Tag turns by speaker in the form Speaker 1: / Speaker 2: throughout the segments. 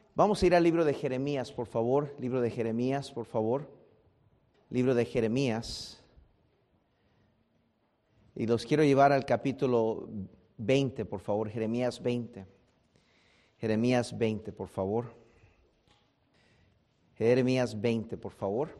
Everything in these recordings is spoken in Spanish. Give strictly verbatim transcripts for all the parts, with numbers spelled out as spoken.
Speaker 1: Vamos a ir al libro de Jeremías, por favor. Libro de Jeremías, por favor. Libro de Jeremías. Y los quiero llevar al capítulo veinte, por favor. Jeremías veinte. Jeremías veinte, por favor. Jeremías veinte, por favor.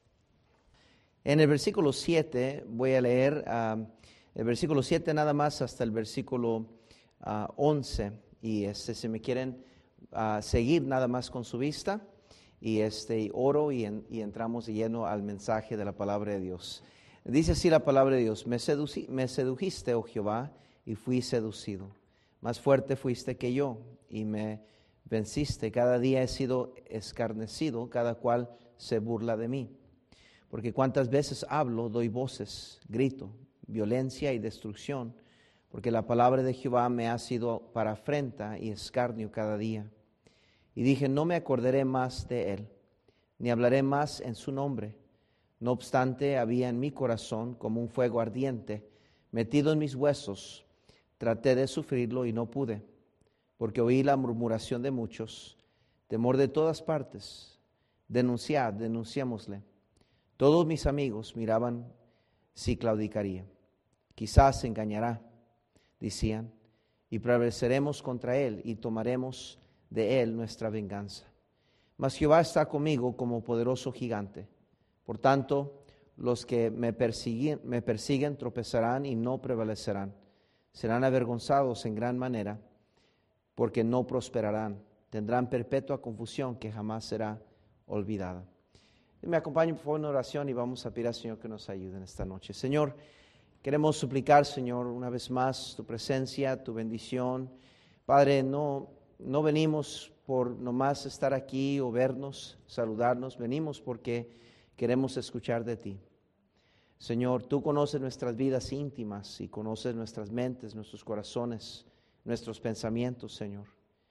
Speaker 1: En el versículo siete voy a leer uh, el versículo siete nada más hasta el versículo uh, once. Y este, si me quieren uh, seguir nada más con su vista, y este oro y, en, y entramos de lleno al mensaje de la palabra de Dios. Dice así la palabra de Dios: me, seduci, me sedujiste, oh Jehová, y fui seducido. Más fuerte fuiste que yo, y me venciste. Cada día he sido escarnecido, cada cual se burla de mí. Porque cuantas veces hablo, doy voces, grito, violencia y destrucción. Porque la palabra de Jehová me ha sido para afrenta y escarnio cada día. Y dije, no me acordaré más de él, ni hablaré más en su nombre. No obstante, había en mi corazón como un fuego ardiente, metido en mis huesos. Traté de sufrirlo y no pude, porque oí la murmuración de muchos, temor de todas partes. Denunciad, denunciémosle. Todos mis amigos miraban si claudicaría. Quizás se engañará, decían, y prevaleceremos contra él y tomaremos de él nuestra venganza. Mas Jehová está conmigo como poderoso gigante. Por tanto, los que me persiguen, me persiguen tropezarán y no prevalecerán. Serán avergonzados en gran manera, porque no prosperarán. Tendrán perpetua confusión que jamás será olvidada. Me acompañen por favor en oración y vamos a pedir al Señor que nos ayude en esta noche. Señor, queremos suplicar, Señor, una vez más tu presencia, tu bendición. Padre, no, no venimos por nomás estar aquí o vernos, saludarnos. Venimos porque queremos escuchar de ti. Señor, tú conoces nuestras vidas íntimas y conoces nuestras mentes, nuestros corazones, nuestros pensamientos, Señor.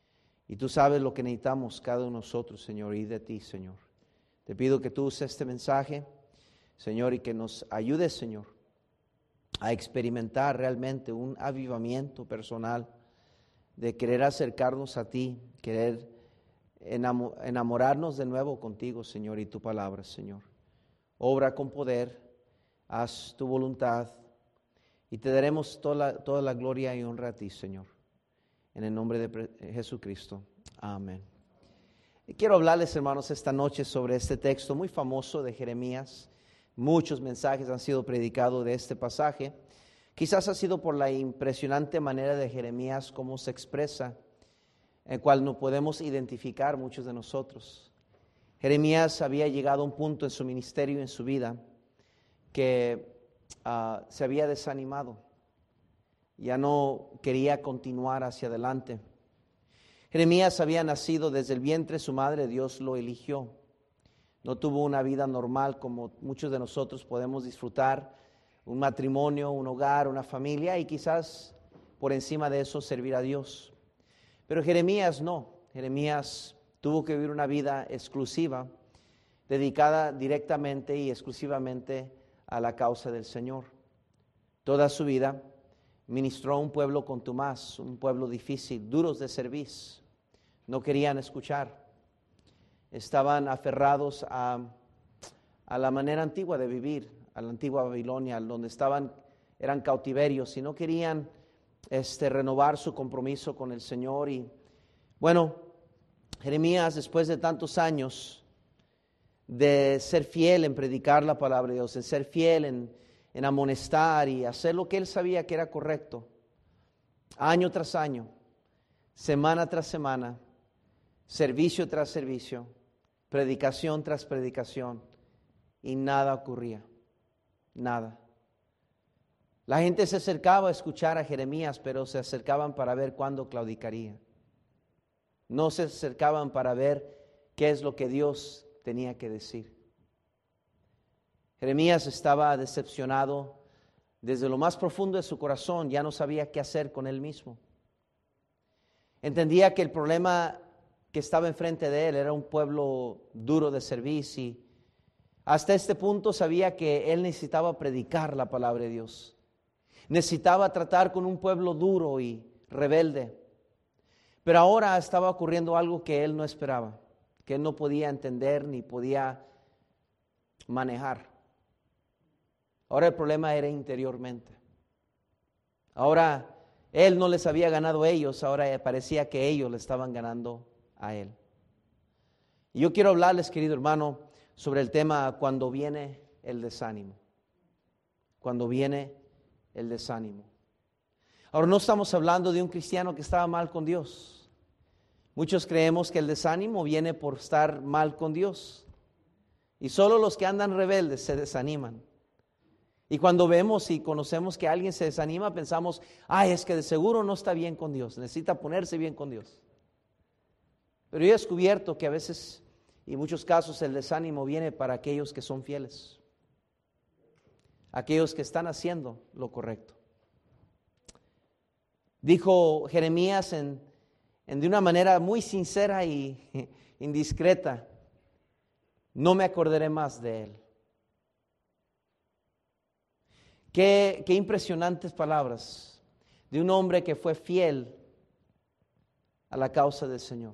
Speaker 1: Y tú sabes lo que necesitamos cada uno de nosotros, Señor, y de ti, Señor. Te pido que tú uses este mensaje, Señor, y que nos ayudes, Señor, a experimentar realmente un avivamiento personal de querer acercarnos a ti, querer enamorarnos de nuevo contigo, Señor, y tu palabra, Señor. Obra con poder, haz tu voluntad y te daremos toda la, toda la gloria y honra a ti, Señor. En el nombre de Jesucristo. Amén. Y quiero hablarles, hermanos, esta noche sobre este texto muy famoso de Jeremías. Muchos mensajes han sido predicados de este pasaje. Quizás ha sido por la impresionante manera de Jeremías, cómo se expresa, el cual no podemos identificar muchos de nosotros. Jeremías había llegado a un punto en su ministerio y en su vida que uh, se había desanimado. Ya no quería continuar hacia adelante. Jeremías había nacido desde el vientre de su madre, Dios lo eligió. No tuvo una vida normal como muchos de nosotros podemos disfrutar, un matrimonio, un hogar, una familia y quizás por encima de eso servir a Dios. Pero Jeremías no, Jeremías tuvo que vivir una vida exclusiva, dedicada directamente y exclusivamente a la causa del Señor. Toda su vida ministró a un pueblo contumaz, un pueblo difícil, duros de servir. No querían escuchar. Estaban aferrados a, a la manera antigua de vivir, a la antigua Babilonia, donde estaban, eran cautiverios y no querían este, renovar su compromiso con el Señor. Y bueno, Jeremías, después de tantos años de ser fiel en predicar la palabra de Dios, en ser fiel en, en amonestar y hacer lo que él sabía que era correcto, año tras año, semana tras semana, servicio tras servicio, predicación tras predicación, y nada ocurría, nada. La gente se acercaba a escuchar a Jeremías, pero se acercaban para ver cuándo claudicaría. No se acercaban para ver qué es lo que Dios tenía que decir. Jeremías estaba decepcionado desde lo más profundo de su corazón, ya no sabía qué hacer con él mismo. Entendía que el problema que estaba enfrente de él era un pueblo duro de servicio y hasta este punto sabía que él necesitaba predicar la palabra de Dios. Necesitaba tratar con un pueblo duro y rebelde. Pero ahora estaba ocurriendo algo que él no esperaba, que él no podía entender ni podía manejar. Ahora el problema era interiormente. Ahora él no les había ganado a ellos, ahora parecía que ellos le estaban ganando a él. Y yo quiero hablarles, querido hermano, sobre el tema cuando viene el desánimo. Cuando viene el desánimo. Ahora no estamos hablando de un cristiano que estaba mal con Dios. Muchos creemos que el desánimo viene por estar mal con Dios. Y solo los que andan rebeldes se desaniman. Y cuando vemos y conocemos que alguien se desanima, pensamos, ay, es que de seguro no está bien con Dios, necesita ponerse bien con Dios. Pero yo he descubierto que a veces, y en muchos casos, el desánimo viene para aquellos que son fieles. Aquellos que están haciendo lo correcto. Dijo Jeremías en, en de una manera muy sincera y indiscreta, no me acordaré más de él. Qué, qué impresionantes palabras de un hombre que fue fiel a la causa del Señor.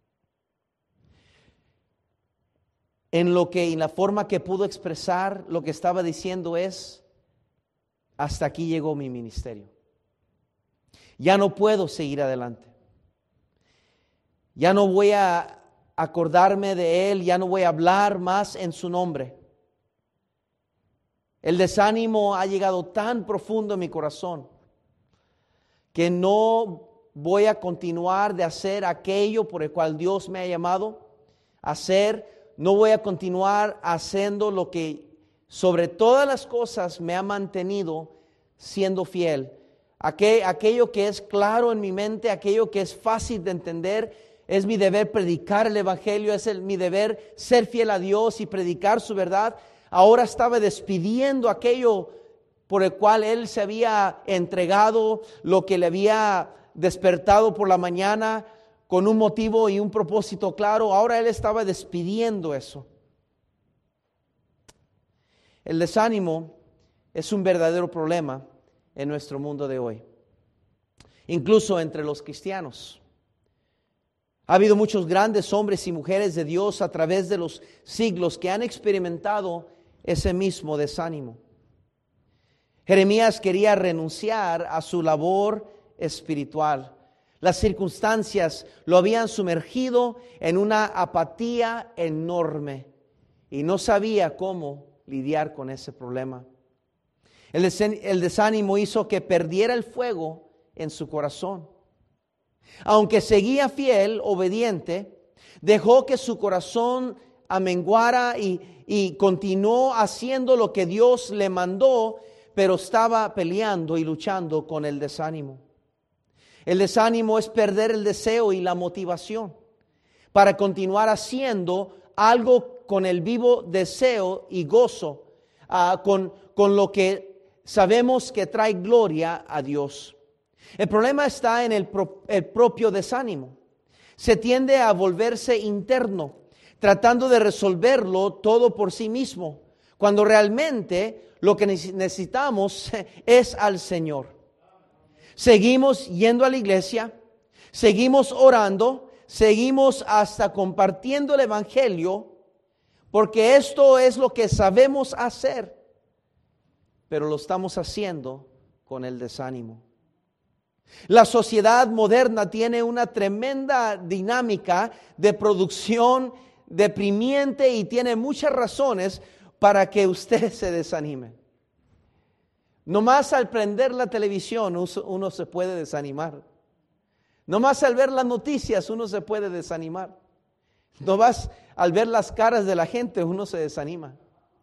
Speaker 1: En lo que, en la forma que pudo expresar lo que estaba diciendo es, hasta aquí llegó mi ministerio. Ya no puedo seguir adelante. Ya no voy a acordarme de él, ya no voy a hablar más en su nombre. El desánimo ha llegado tan profundo en mi corazón que no voy a continuar de hacer aquello por el cual Dios me ha llamado a hacer. No voy a continuar haciendo lo que sobre todas las cosas me ha mantenido siendo fiel. Aquello que es claro en mi mente, aquello que es fácil de entender, es mi deber predicar el Evangelio, es el, mi deber ser fiel a Dios y predicar su verdad. Ahora estaba despidiendo aquello por el cual él se había entregado, lo que le había despertado por la mañana con un motivo y un propósito claro. Ahora él estaba despidiendo eso. El desánimo es un verdadero problema en nuestro mundo de hoy, incluso entre los cristianos. Ha habido muchos grandes hombres y mujeres de Dios a través de los siglos que han experimentado ese mismo desánimo. Jeremías quería renunciar a su labor espiritual. Las circunstancias lo habían sumergido en una apatía enorme y no sabía cómo lidiar con ese problema. El, des- el desánimo hizo que perdiera el fuego en su corazón. Aunque seguía fiel, obediente, dejó que su corazón amenguara y, y continuó haciendo lo que Dios le mandó, pero estaba peleando y luchando con el desánimo. El desánimo es perder el deseo y la motivación para continuar haciendo algo con el vivo deseo y gozo, uh, con, con lo que sabemos que trae gloria a Dios. El problema está en el, pro, el propio desánimo. Se tiende a volverse interno, tratando de resolverlo todo por sí mismo, cuando realmente lo que necesitamos es al Señor. Seguimos yendo a la iglesia, seguimos orando, seguimos hasta compartiendo el Evangelio, porque esto es lo que sabemos hacer, pero lo estamos haciendo con el desánimo. La sociedad moderna tiene una tremenda dinámica de producción deprimiente y tiene muchas razones para que usted se desanime. Nomás al prender la televisión uno se puede desanimar. Nomás al ver las noticias uno se puede desanimar. Nomás al ver las caras de la gente uno se desanima.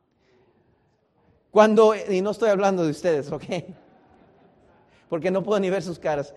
Speaker 1: Cuando, y no estoy hablando de ustedes, ¿ok? Porque no puedo ni ver sus caras.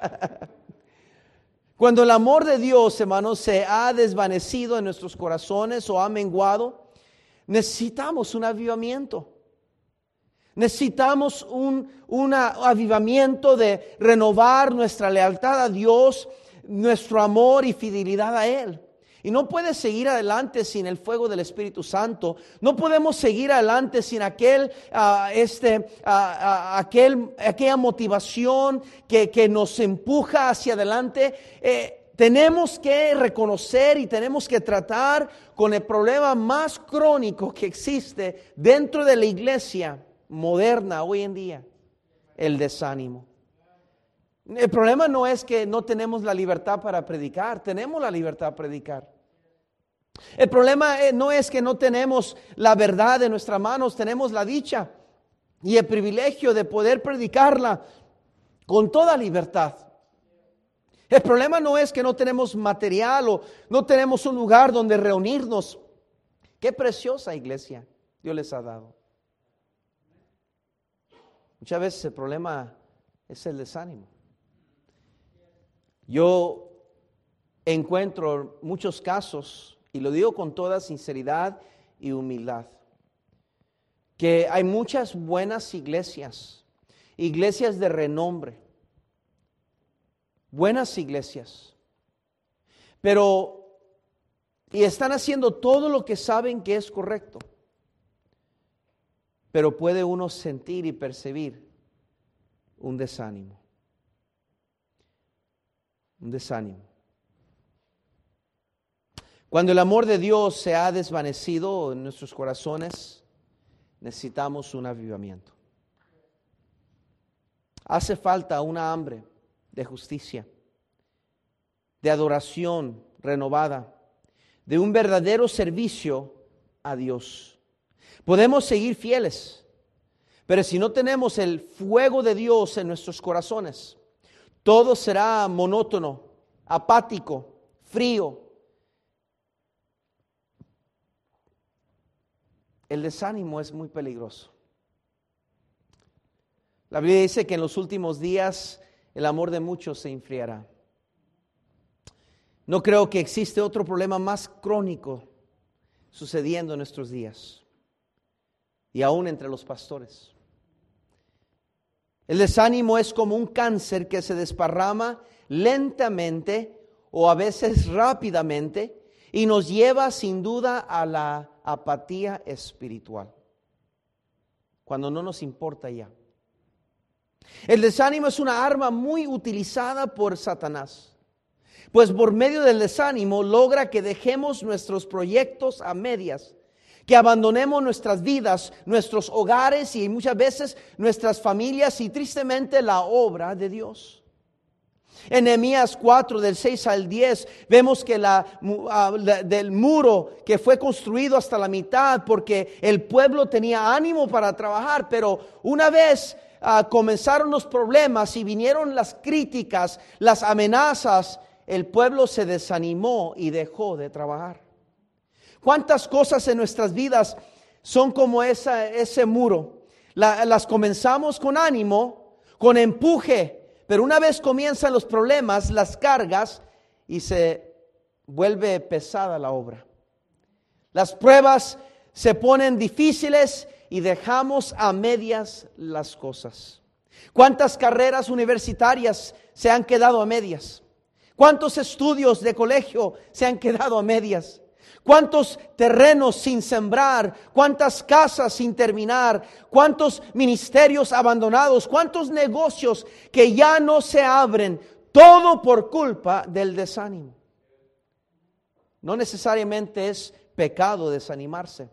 Speaker 1: Cuando el amor de Dios, hermanos, se ha desvanecido en nuestros corazones o ha menguado, necesitamos un avivamiento. Necesitamos un, un avivamiento de renovar nuestra lealtad a Dios, nuestro amor y fidelidad a Él. Y no puedes seguir adelante sin el fuego del Espíritu Santo. No podemos seguir adelante sin aquel, uh, este, uh, uh, aquel, aquella motivación que, que nos empuja hacia adelante. Eh, tenemos que reconocer y tenemos que tratar con el problema más crónico que existe dentro de la iglesia moderna hoy en día, el desánimo. El problema no es que no tenemos la libertad para predicar, tenemos la libertad para predicar. El problema no es que no tenemos la verdad en nuestras manos, tenemos la dicha y el privilegio de poder predicarla con toda libertad. El problema no es que no tenemos material o no tenemos un lugar donde reunirnos. Qué preciosa iglesia Dios les ha dado. Muchas veces el problema es el desánimo. Yo encuentro muchos casos, y lo digo con toda sinceridad y humildad, que hay muchas buenas iglesias, iglesias de renombre, buenas iglesias, pero y están haciendo todo lo que saben que es correcto, pero puede uno sentir y percibir un desánimo, un desánimo. Cuando el amor de Dios se ha desvanecido en nuestros corazones, necesitamos un avivamiento. Hace falta una hambre de justicia, de adoración renovada, de un verdadero servicio a Dios. Podemos seguir fieles, pero si no tenemos el fuego de Dios en nuestros corazones, todo será monótono, apático, frío. El desánimo es muy peligroso. La Biblia dice que en los últimos días el amor de muchos se enfriará. No creo que existe otro problema más crónico sucediendo en nuestros días y aún entre los pastores. El desánimo es como un cáncer que se desparrama lentamente o a veces rápidamente y nos lleva sin duda a la apatía espiritual, cuando no nos importa ya. El desánimo es una arma muy utilizada por Satanás, pues por medio del desánimo logra que dejemos nuestros proyectos a medias, que abandonemos nuestras vidas, nuestros hogares y muchas veces nuestras familias y tristemente la obra de Dios. En Nehemías cuatro, del seis al diez, vemos que la, uh, la, del muro que fue construido hasta la mitad porque el pueblo tenía ánimo para trabajar, pero una vez uh, comenzaron los problemas y vinieron las críticas, las amenazas, el pueblo se desanimó y dejó de trabajar. ¿Cuántas cosas en nuestras vidas son como esa, ese muro? La, las comenzamos con ánimo, con empuje, pero una vez comienzan los problemas, las cargas, y se vuelve pesada la obra. Las pruebas se ponen difíciles y dejamos a medias las cosas. ¿Cuántas carreras universitarias se han quedado a medias? ¿Cuántos estudios de colegio se han quedado a medias? ¿Cuántos terrenos sin sembrar? ¿Cuántas casas sin terminar? ¿Cuántos ministerios abandonados? ¿Cuántos negocios que ya no se abren? Todo por culpa del desánimo. No necesariamente es pecado desanimarse.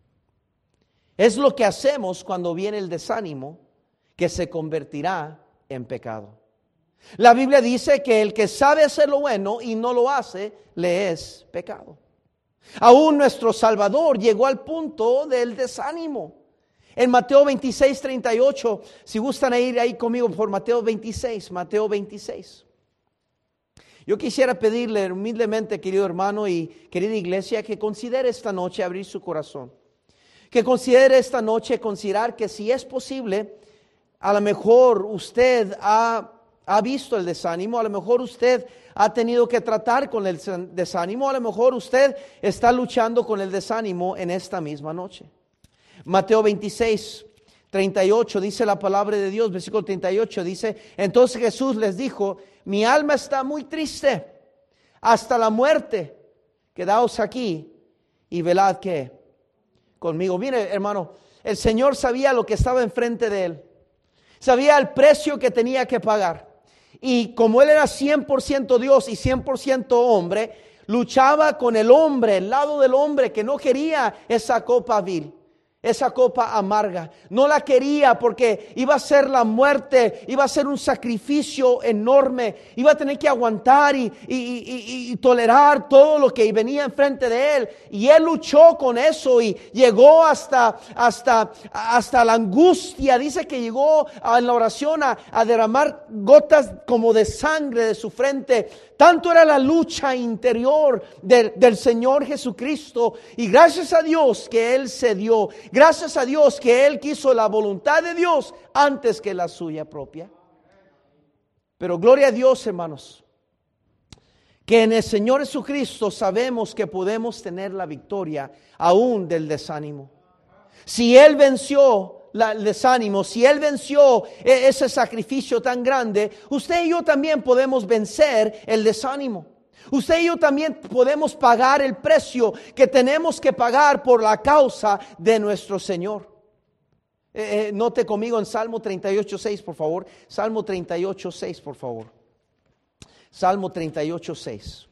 Speaker 1: Es lo que hacemos cuando viene el desánimo que se convertirá en pecado. La Biblia dice que el que sabe hacer lo bueno y no lo hace, le es pecado. Aún nuestro Salvador llegó al punto del desánimo. En Mateo veintiséis, treinta y ocho, si gustan ir ahí conmigo por Mateo veintiséis, Mateo veintiséis. Yo quisiera pedirle humildemente, querido hermano y querida iglesia, que considere esta noche abrir su corazón. Que considere esta noche, considerar que si es posible, a lo mejor usted ha, ha visto el desánimo, a lo mejor usted ha tenido que tratar con el desánimo, a lo mejor usted está luchando con el desánimo en esta misma noche. Mateo veintiséis, treinta y ocho, dice la palabra de Dios, versículo treinta y ocho, dice: entonces Jesús les dijo: mi alma está muy triste hasta la muerte, quedaos aquí y velad que conmigo. Mire, hermano, el Señor sabía lo que estaba enfrente de él, sabía el precio que tenía que pagar. Y como él era cien por ciento Dios y cien por ciento hombre, luchaba con el hombre, el lado del hombre que no quería esa copa vil, esa copa amarga. No la quería porque iba a ser la muerte, iba a ser un sacrificio enorme, iba a tener que aguantar y, y, y, y tolerar todo lo que venía enfrente de él. Y él luchó con eso y llegó hasta, hasta, hasta la angustia. Dice que llegó a, en la oración a, a derramar gotas como de sangre de su frente. Tanto era la lucha interior de, del Señor Jesucristo. Y gracias a Dios que Él se dio. Gracias a Dios que Él quiso la voluntad de Dios antes que la suya propia. Pero gloria a Dios, hermanos, que en el Señor Jesucristo sabemos que podemos tener la victoria aún del desánimo. Si Él venció La, el desánimo, si Él venció ese sacrificio tan grande, usted y yo también podemos vencer el desánimo. Usted y yo también podemos pagar el precio que tenemos que pagar por la causa de nuestro Señor. Eh, eh, note conmigo en Salmo treinta y ocho, seis, por favor. Salmo treinta y ocho, seis, por favor. Salmo treinta y ocho, seis.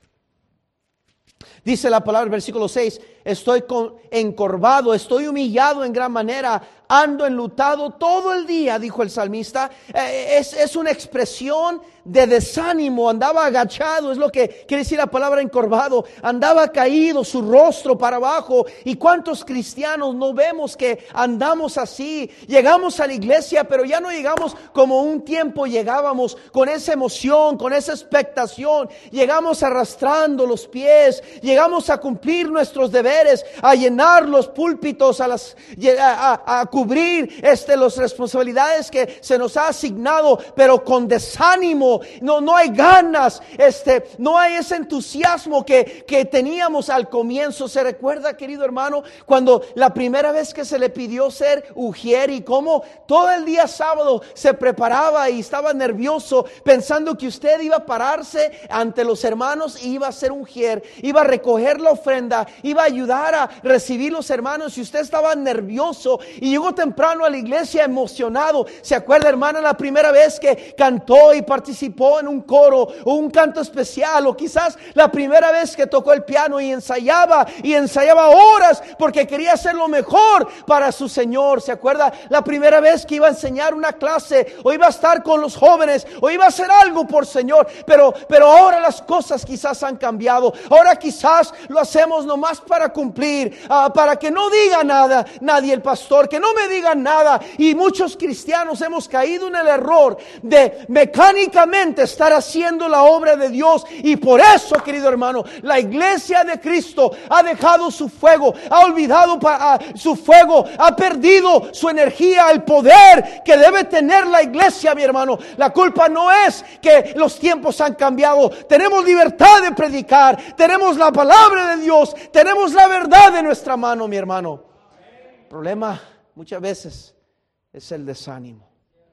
Speaker 1: Dice la palabra, versículo seis, estoy con, encorvado, estoy humillado en gran manera, ando enlutado todo el día, dijo el salmista. Eh, es, es una expresión de desánimo, andaba agachado, es lo que quiere decir la palabra encorvado, andaba caído, su rostro para abajo. ¿Y cuántos cristianos no vemos que andamos así? Llegamos a la iglesia, pero ya no llegamos como un tiempo llegábamos, con esa emoción, con esa expectación. Llegamos arrastrando los pies, llegamos a cumplir nuestros deberes, a llenar los púlpitos, a, las, a, a, a cubrir este, las responsabilidades que se nos ha asignado, pero con desánimo. No, no hay ganas, este, no hay ese entusiasmo que, que teníamos al comienzo. ¿Se recuerda, querido hermano, cuando la primera vez que se le pidió ser ujier y cómo todo el día sábado se preparaba y estaba nervioso pensando que usted iba a pararse ante los hermanos y iba a ser ujier, iba a recoger la ofrenda, iba a ayudar a recibir los hermanos, y usted estaba nervioso y llegó temprano a la iglesia emocionado? ¿Se acuerda, hermana, la primera vez que cantó y participó en un coro o un canto especial, o quizás la primera vez que tocó el piano y ensayaba y ensayaba horas porque quería hacer lo mejor para su Señor? ¿Se acuerda la primera vez que iba a enseñar una clase o iba a estar con los jóvenes o iba a hacer algo por Señor? Pero, pero ahora las cosas quizás han cambiado. Ahora quizás lo hacemos nomás para cumplir, uh, para que no diga nada nadie el pastor, que no me digan nada. Y muchos cristianos hemos caído en el error de mecánicamente estar haciendo la obra de Dios. Y por eso, querido hermano, la iglesia de Cristo ha dejado su fuego, ha olvidado pa, uh, su fuego, ha perdido su energía, el poder que debe tener la iglesia, mi hermano. La culpa no es que los tiempos han cambiado. Tenemos libertad de predicar, tenemos la palabra de Dios, tenemos la verdad de nuestra mano, mi hermano. El problema muchas veces es el desánimo.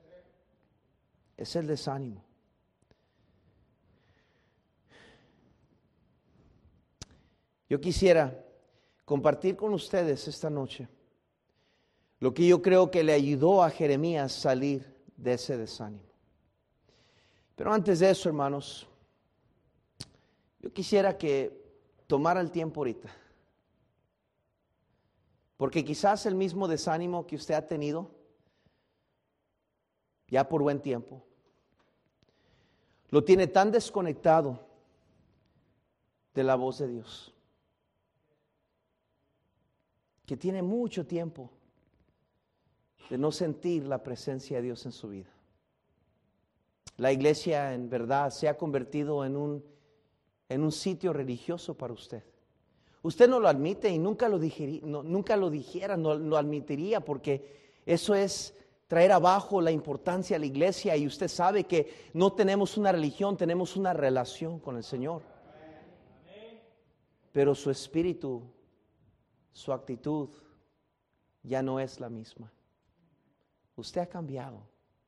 Speaker 1: Es el desánimo. Yo quisiera compartir con ustedes esta noche lo que yo creo que le ayudó a Jeremías salir de ese desánimo. Pero antes de eso, hermanos, yo quisiera que tomara el tiempo ahorita, porque quizás el mismo desánimo que usted ha tenido ya por buen tiempo lo tiene tan desconectado de la voz de Dios, que tiene mucho tiempo de no sentir la presencia de Dios en su vida. La iglesia en verdad se ha convertido en un, en un sitio religioso para usted. Usted no lo admite y nunca lo, digeri, no, nunca lo dijera, no lo admitiría, porque eso es traer abajo la importancia de la iglesia, y usted sabe que no tenemos una religión, tenemos una relación con el Señor. Pero su espíritu, su actitud ya no es la misma. Usted ha cambiado.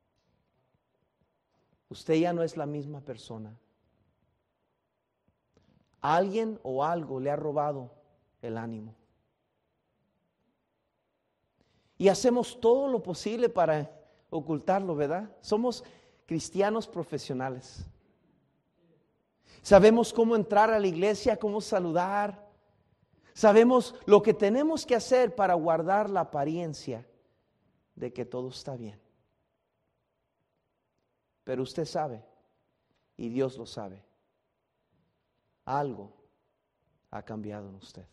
Speaker 1: Usted ya no es la misma persona. Alguien o algo le ha robado el ánimo. Y hacemos todo lo posible para ocultarlo, ¿verdad? Somos cristianos profesionales. Sabemos cómo entrar a la iglesia, cómo saludar. Sabemos lo que tenemos que hacer para guardar la apariencia de que todo está bien. Pero usted sabe, y Dios lo sabe, algo ha cambiado en usted.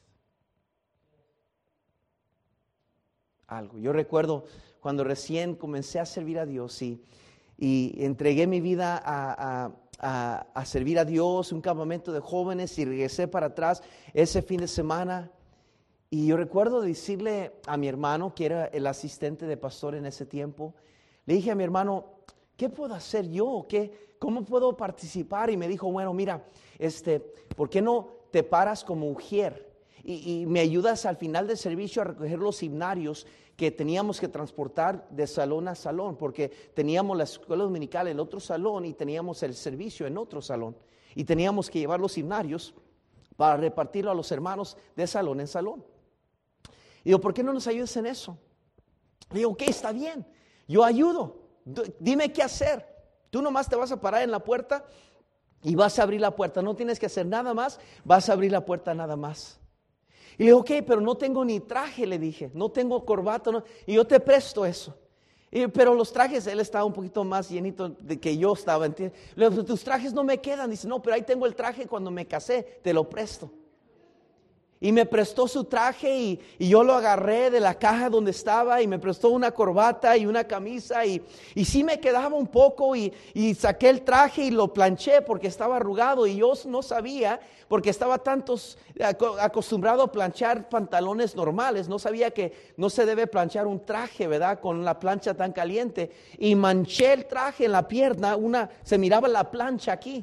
Speaker 1: Algo. Yo recuerdo cuando recién comencé a servir a Dios y, y entregué mi vida a, a, a, a servir a Dios, un campamento de jóvenes, y regresé para atrás ese fin de semana. Y yo recuerdo decirle a mi hermano, que era el asistente de pastor en ese tiempo, le dije a mi hermano, ¿qué puedo hacer yo? ¿Qué, ¿Cómo puedo participar? Y me dijo, bueno, mira, este, ¿por qué no te paras como ujier? Y, y me ayudas al final del servicio a recoger los himnarios que teníamos que transportar de salón a salón, porque teníamos la escuela dominical en otro salón y teníamos el servicio en otro salón. Y teníamos que llevar los himnarios para repartirlo a los hermanos de salón en salón. Y digo, ¿por qué no nos ayudas en eso? Le digo, ok, está bien, yo ayudo. Dime qué hacer. Tú nomás te vas a parar en la puerta y vas a abrir la puerta. No tienes que hacer nada más, vas a abrir la puerta nada más. Y le digo, ok, pero no tengo ni traje, le dije, no tengo corbata, no, y yo te presto eso. Y, pero los trajes, él estaba un poquito más llenito de que yo estaba. Le digo, tus trajes no me quedan. Dice, no, pero ahí tengo el traje cuando me casé, te lo presto. Y me prestó su traje y, y yo lo agarré de la caja donde estaba y me prestó una corbata y una camisa y, y sí me quedaba un poco y, y saqué el traje y lo planché porque estaba arrugado y yo no sabía, porque estaba tantos acostumbrado a planchar pantalones normales, no sabía que no se debe planchar un traje, ¿verdad? Con la plancha tan caliente, y manché el traje en la pierna, una, se miraba la plancha aquí.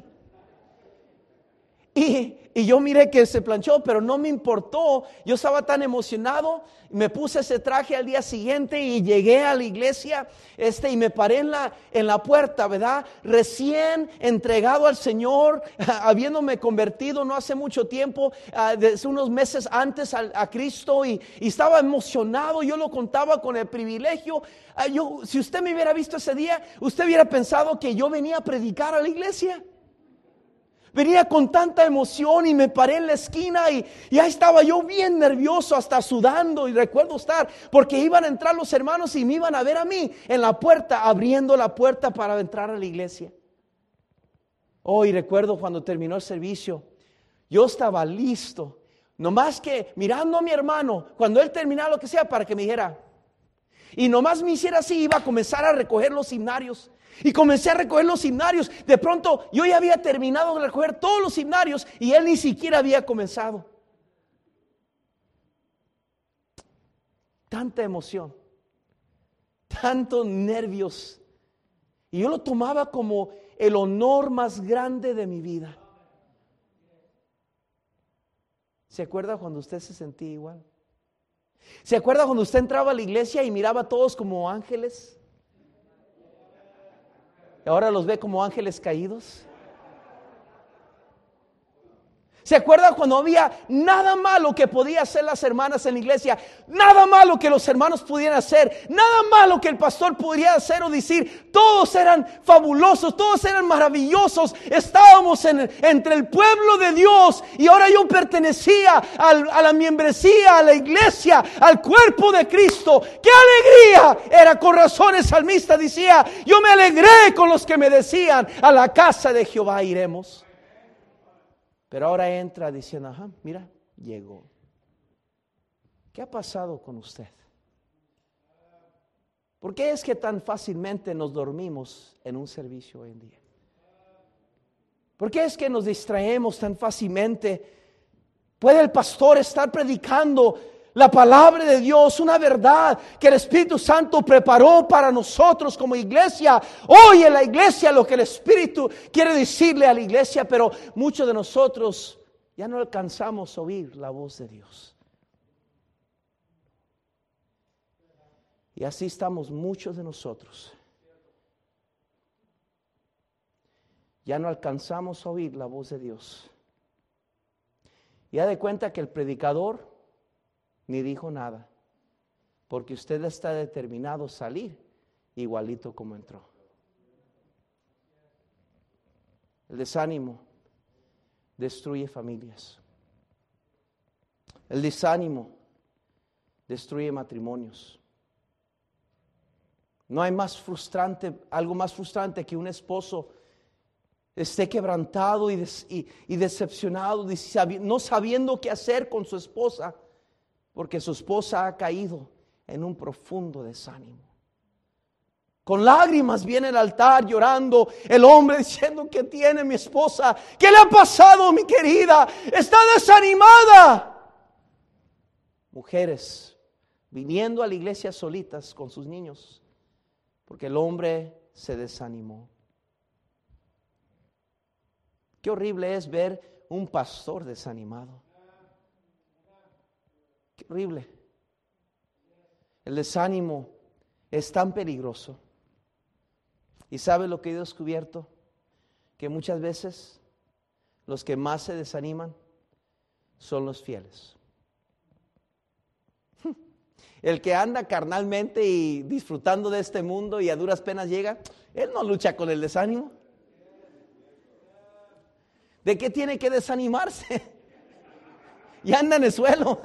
Speaker 1: Y, y yo miré que se planchó, pero no me importó. Yo estaba tan emocionado, me puse ese traje al día siguiente y llegué a la iglesia este, y me paré en la, en la puerta, ¿verdad? Recién entregado al Señor, habiéndome convertido no hace mucho tiempo, uh, desde unos meses antes a, a Cristo, y, y estaba emocionado. Yo lo contaba con el privilegio. Uh, yo, si usted me hubiera visto ese día, usted hubiera pensado que yo venía a predicar a la iglesia. Venía con tanta emoción y me paré en la esquina y, y ahí estaba yo bien nervioso, hasta sudando, y recuerdo estar, porque iban a entrar los hermanos y me iban a ver a mí en la puerta, abriendo la puerta para entrar a la iglesia. Oh, y recuerdo cuando terminó el servicio, yo estaba listo, nomás que mirando a mi hermano, cuando él terminara lo que sea, para que me dijera, y nomás me hiciera así, iba a comenzar a recoger los himnarios. Y comencé a recoger los himnarios. De pronto yo ya había terminado de recoger todos los himnarios y él ni siquiera había comenzado. Tanta emoción, tantos nervios. Y yo lo tomaba como el honor más grande de mi vida. ¿Se acuerda cuando usted se sentía igual? ¿Se acuerda cuando usted entraba a la iglesia y miraba a todos como ángeles? Ahora los ve como ángeles caídos. ¿Se acuerda cuando había nada malo que podía hacer las hermanas en la iglesia? Nada malo que los hermanos pudieran hacer. Nada malo que el pastor pudiera hacer o decir. Todos eran fabulosos, todos eran maravillosos. Estábamos en, entre el pueblo de Dios. Y ahora yo pertenecía al, a la membresía, a la iglesia, al cuerpo de Cristo. ¡Qué alegría! Era con razón el salmista decía, yo me alegré con los que me decían, a la casa de Jehová iremos. Pero ahora entra diciendo, ajá, mira, llegó. ¿Qué ha pasado con usted? ¿Por qué es que tan fácilmente nos dormimos en un servicio hoy en día? ¿Por qué es que nos distraemos tan fácilmente? ¿Puede el pastor estar predicando la palabra de Dios, una verdad que el Espíritu Santo preparó para nosotros como iglesia? Hoy en la iglesia lo que el Espíritu quiere decirle a la iglesia, pero muchos de nosotros ya no alcanzamos a oír la voz de Dios. Y así estamos muchos de nosotros. Ya no alcanzamos a oír la voz de Dios. Y da de cuenta que el predicador ni dijo nada, porque usted está determinado a salir igualito como entró. El desánimo destruye familias. El desánimo destruye matrimonios. No hay más frustrante, algo más frustrante que un esposo esté quebrantado y, des, y, y decepcionado, no sabiendo qué hacer con su esposa, porque su esposa ha caído en un profundo desánimo. Con lágrimas viene al altar llorando el hombre diciendo: ¿qué tiene mi esposa? ¿Qué le ha pasado, mi querida? Está desanimada. Mujeres viniendo a la iglesia solitas con sus niños porque el hombre se desanimó. Qué horrible es ver un pastor desanimado. Qué horrible. El desánimo es tan peligroso. ¿Y sabe lo que he descubierto? Que muchas veces los que más se desaniman son los fieles. El que anda carnalmente y disfrutando de este mundo y a duras penas llega, él no lucha con el desánimo. ¿De qué tiene que desanimarse? Y anda en el suelo.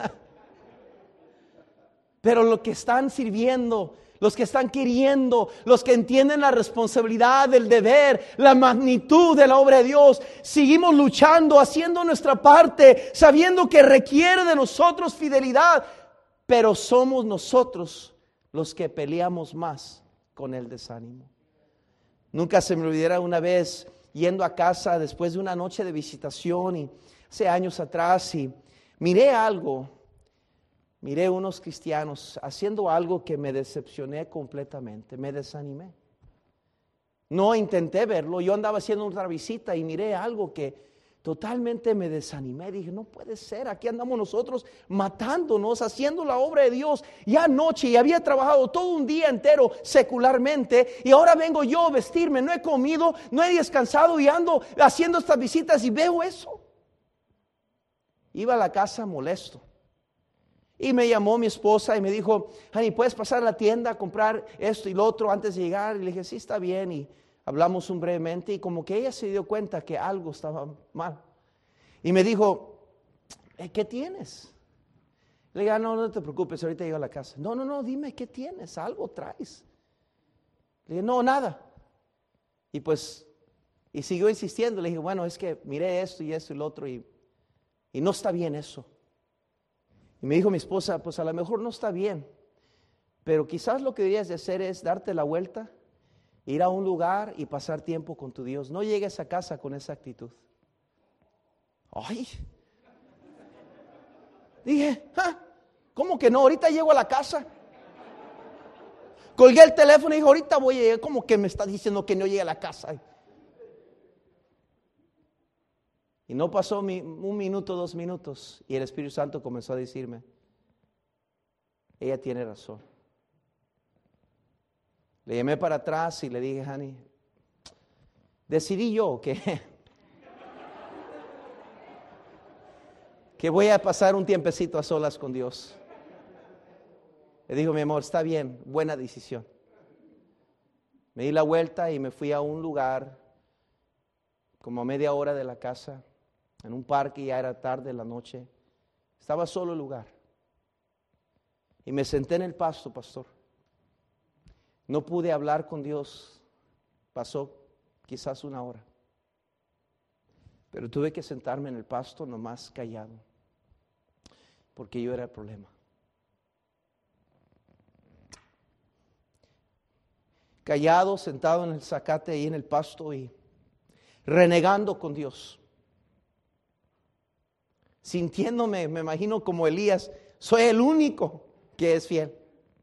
Speaker 1: Pero los que están sirviendo, los que están queriendo, los que entienden la responsabilidad, el deber, la magnitud de la obra de Dios, seguimos luchando, haciendo nuestra parte, sabiendo que requiere de nosotros fidelidad, pero somos nosotros los que peleamos más con el desánimo. Nunca se me olvidará una vez yendo a casa después de una noche de visitación y hace años atrás, y miré algo, miré unos cristianos haciendo algo que me decepcioné completamente, me desanimé. No intenté verlo, yo andaba haciendo otra visita y miré algo que totalmente me desanimé. Dije: no puede ser, aquí andamos nosotros matándonos, haciendo la obra de Dios. Ya anoche y había trabajado todo un día entero secularmente y ahora vengo yo a vestirme, no he comido, no he descansado y ando haciendo estas visitas y veo eso. Iba a la casa molesto y me llamó mi esposa y me dijo: Honey, ¿puedes pasar a la tienda a comprar esto y lo otro antes de llegar? Y le dije: sí, está bien. Y hablamos un brevemente y como que ella se dio cuenta que algo estaba mal. Y me dijo: ¿qué tienes? Le dije: no, no te preocupes, ahorita llego a la casa. No, no, no, dime qué tienes, algo traes. Le dije: no, nada. Y pues, y siguió insistiendo. Le dije: bueno, es que miré esto y esto y lo otro y, y no está bien eso. Y me dijo mi esposa: pues a lo mejor no está bien, pero quizás lo que deberías de hacer es darte la vuelta, ir a un lugar y pasar tiempo con tu Dios. No llegues a casa con esa actitud. Ay, dije: ¿ah? ¿Cómo que no? Ahorita llego a la casa. Colgué el teléfono y dije: ahorita voy a llegar. ¿Cómo que me está diciendo que no llegue a la casa? Y no pasó mi, un minuto, dos minutos, y el Espíritu Santo comenzó a decirme: ella tiene razón. Le llamé para atrás y le dije: Honey, decidí yo que, que voy a pasar un tiempecito a solas con Dios. Le dijo: mi amor, está bien, buena decisión. Me di la vuelta y me fui a un lugar como a media hora de la casa, en un parque, ya era tarde en la noche. Estaba solo el lugar. Y me senté en el pasto, pastor. No pude hablar con Dios. Pasó quizás una hora. Pero tuve que sentarme en el pasto nomás callado, porque yo era el problema. Callado, sentado en el zacate ahí en el pasto y renegando con Dios. Sintiéndome, me imagino como Elías: soy el único que es fiel.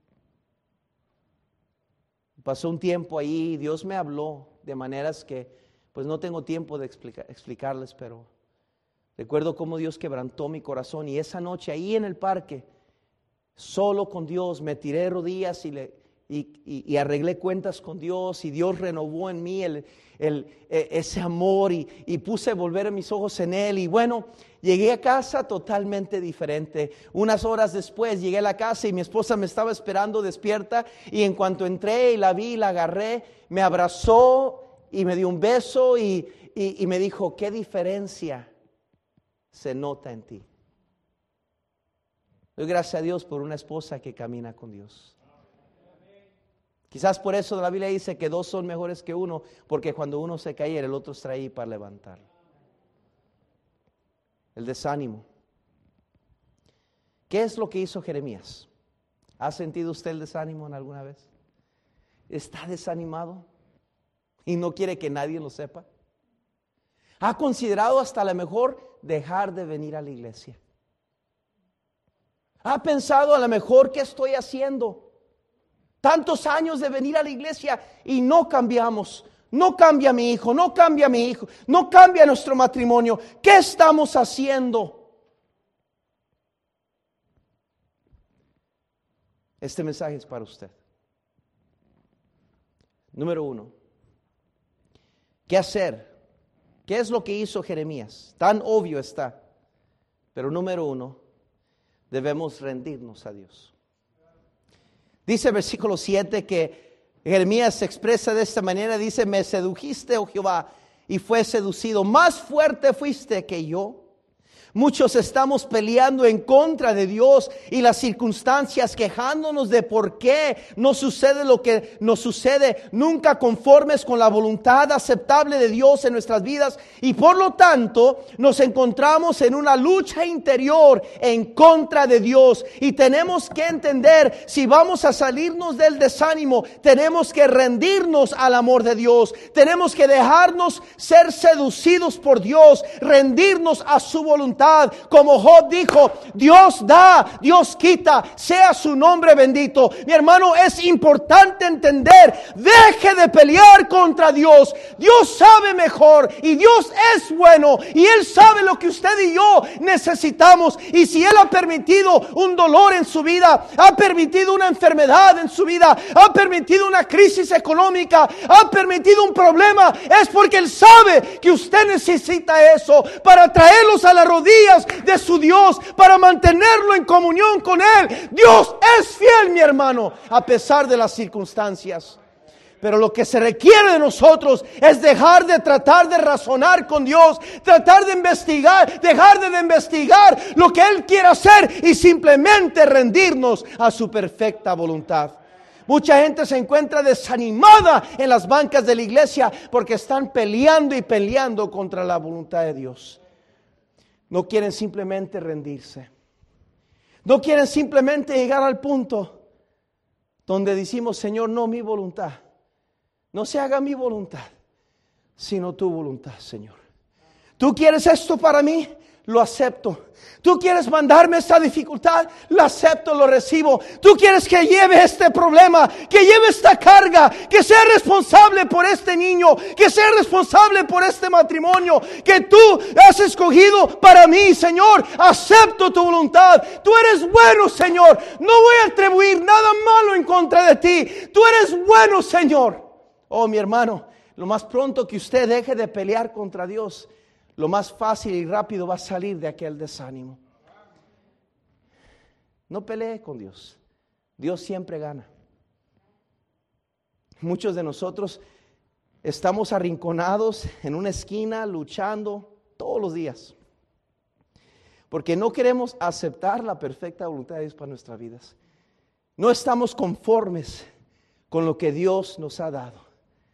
Speaker 1: Pasó un tiempo ahí, Dios me habló de maneras que pues no tengo tiempo de explica, explicarles, pero recuerdo cómo Dios quebrantó mi corazón. Y esa noche ahí en el parque, solo con Dios, me tiré de rodillas y, le, y, y, y arreglé cuentas con Dios, y Dios renovó en mí el, el, ese amor y, y puse volver mis ojos en Él. Y bueno, llegué a casa totalmente diferente. Unas horas después llegué a la casa y mi esposa me estaba esperando despierta, y en cuanto entré y la vi, la agarré, me abrazó y me dio un beso y, y, y me dijo, ¿qué diferencia se nota en ti? Doy gracias a Dios por una esposa que camina con Dios. Quizás por eso la Biblia dice que dos son mejores que uno, porque cuando uno se cayera, el otro está ahí para levantarlo. El desánimo. ¿Qué es lo que hizo Jeremías? ¿Ha sentido usted el desánimo en alguna vez? ¿Está desanimado y no quiere que nadie lo sepa? ¿Ha considerado hasta a lo mejor dejar de venir a la iglesia? ¿Ha pensado a lo mejor qué estoy haciendo? Tantos años de venir a la iglesia y no cambiamos. No cambia mi hijo, no cambia mi hijo, no cambia nuestro matrimonio. ¿Qué estamos haciendo? Este mensaje es para usted. Número uno, ¿qué hacer? ¿Qué es lo que hizo Jeremías? Tan obvio está. Pero número uno, debemos rendirnos a Dios. Dice el versículo siete que Jeremías se expresa de esta manera. Dice, me sedujiste, oh Jehová, y fue seducido. Más fuerte fuiste que yo. Muchos estamos peleando en contra de Dios y las circunstancias, quejándonos de por qué no sucede lo que nos sucede, nunca conformes con la voluntad aceptable de Dios en nuestras vidas, y por lo tanto nos encontramos en una lucha interior en contra de Dios. Y tenemos que entender, si vamos a salirnos del desánimo, tenemos que rendirnos al amor de Dios, tenemos que dejarnos ser seducidos por Dios, rendirnos a su voluntad. Como Job dijo, Dios da, Dios quita, sea su nombre bendito. Mi hermano, es importante entender, deje de pelear contra Dios. Dios sabe mejor y Dios es bueno y Él sabe lo que usted y yo necesitamos. Y si Él ha permitido un dolor en su vida, ha permitido una enfermedad en su vida, ha permitido una crisis económica, ha permitido un problema, es porque Él sabe que usted necesita eso para traerlos a la rodilla de su Dios, para mantenerlo en comunión con Él. Dios es fiel, mi hermano, a pesar de las circunstancias. Pero lo que se requiere de nosotros es dejar de tratar de razonar con Dios, tratar de investigar, dejar de investigar lo que Él quiere hacer y simplemente rendirnos a su perfecta voluntad. Mucha gente se encuentra desanimada en las bancas de la iglesia porque están peleando y peleando contra la voluntad de Dios. No quieren simplemente rendirse. No quieren simplemente llegar al punto donde decimos, Señor, no mi voluntad. No se haga mi voluntad, sino tu voluntad, Señor. ¿Tú quieres esto para mí? Lo acepto. ¿Tú quieres mandarme esta dificultad? Lo acepto, lo recibo. ¿Tú quieres que lleve este problema, que lleve esta carga, que sea responsable por este niño, que sea responsable por este matrimonio que tú has escogido para mí, Señor? Acepto tu voluntad. Tú eres bueno, Señor. No voy a atribuir nada malo en contra de ti. Tú eres bueno, Señor. Oh, mi hermano, lo más pronto que usted deje de pelear contra Dios, lo más fácil y rápido va a salir de aquel desánimo. No pelee con Dios. Dios siempre gana. Muchos de nosotros estamos arrinconados en una esquina luchando todos los días, porque no queremos aceptar la perfecta voluntad de Dios para nuestras vidas. No estamos conformes con lo que Dios nos ha dado.